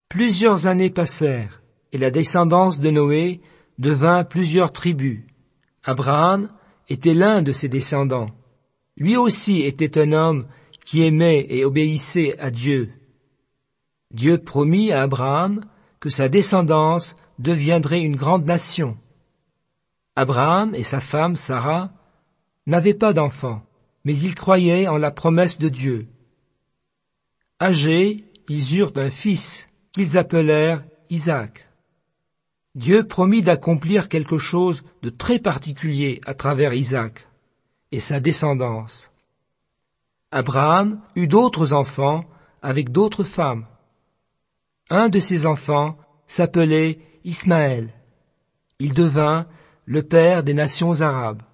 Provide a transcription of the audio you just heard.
Plusieurs années passèrent, et la descendance de Noé devint plusieurs tribus. Abraham était l'un de ses descendants. Lui aussi était un homme qui aimait et obéissait à Dieu. Dieu promit à Abraham que sa descendance deviendrait une grande nation. Abraham et sa femme Sarah n'avaient pas d'enfants, mais ils croyaient en la promesse de Dieu. Âgés, ils eurent un fils qu'ils appelèrent Isaac. Dieu promit d'accomplir quelque chose de très particulier à travers Isaac et sa descendance. Abraham eut d'autres enfants avec d'autres femmes. Un de ses enfants s'appelait Ismaël. Il devint le père des nations arabes.